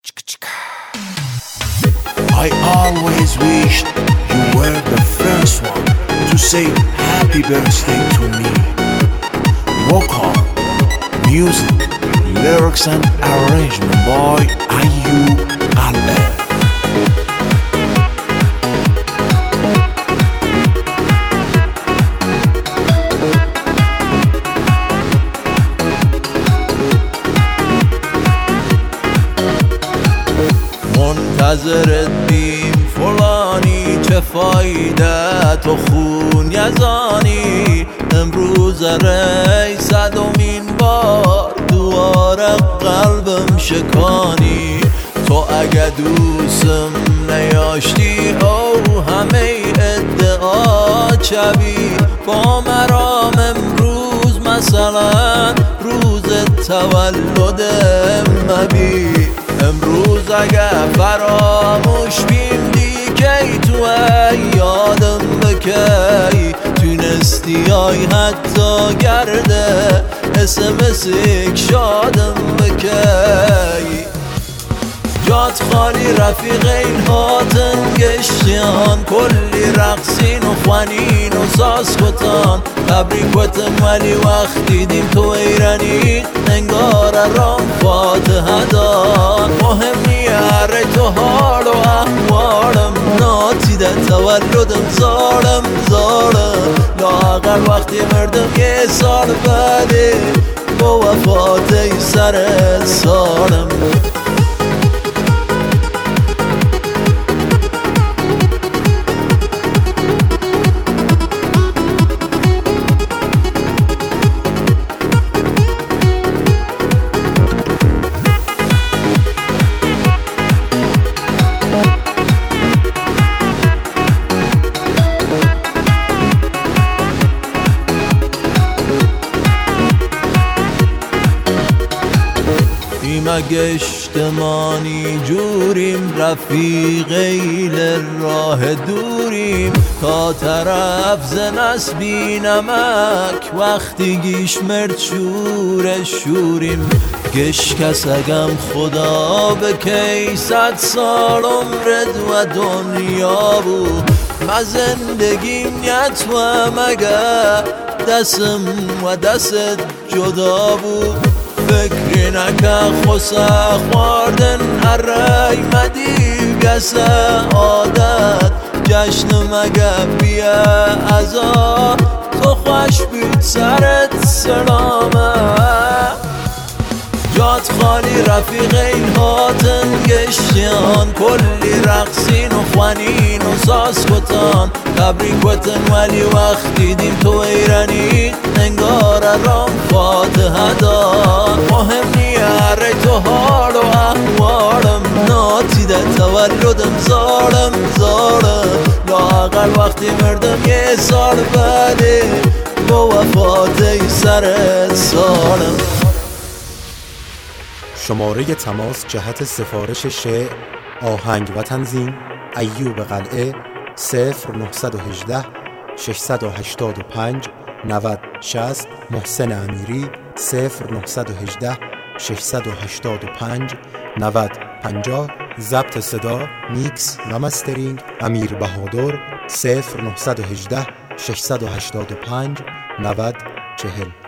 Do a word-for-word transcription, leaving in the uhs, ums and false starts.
I always wished you were the first one to say happy birthday to me. Vocal, music, lyrics and arrangement by Ayub Alef. منتظرت بیم فلانی، چه فایده تو خون یزانی. امروز ری صدومین بار دوباره قلبم شکانی. تو اگه دوستم نیاشتی او همه ادعا چوی با مرام. امروز مثلا روز تولدم مبی. امروز اگه فراموش بیم دیگه تو یادم بکی. تونستی آی حتی گرده اسمسک شادم بکی. جات خالی رفیق این هاتن گشتیان، کلی رقصین و خوانین و ساز کتان. تبریک وطن ولی وقت دیدیم تو ایرانی، انگار رام فاتحه دان. مهم نیاره تو حال و احوالم، ناتیده تولدم زارم زارم. لااقل وقتی مردم یه سال بعدی با وفات سر سالم. اگه اجتماعی جوریم، رفیقیل راه دوریم. تا طرف زنس بی نمک، وقتی گیش مرد شور شوریم. گش کس اگم خدا بکی، صد سال عمرت و دنیا بود. ما زندگیم نیت و مگه دستم و دست جدا بود. فکری نکه خوصه خواردن ارای مدی گسه عادت. جشن مگه بیا ازا تو خوش بید سرت سلامه. جات خالی رفیق این هاتن گشتیان، کلی رقصین و خوانین و ساز کتان. تبریک وطن ولی وقت دیدیم تو ایرانی، انگار رام فاتحه دان. مهم نیاره تو حال و احوالم، ناتیده تولدم زارم زارم. لااقل وقتی مردم یه سال بعدی با وفات سر سالم. شماره تماس جهت سفارش شعر، آهنگ و تنظیم ایوب قلعه صفر نهصد و هجده ششصد و هشتاد و پنج نود شصت. محسن امیری صفر نهصد و هجده ششصد و هشتاد و پنج نود پنجاه. ضبط صدا، میکس و مسترینگ امیر بهادر صفر نهصد و هجده ششصد و هشتاد و پنج نود چهل.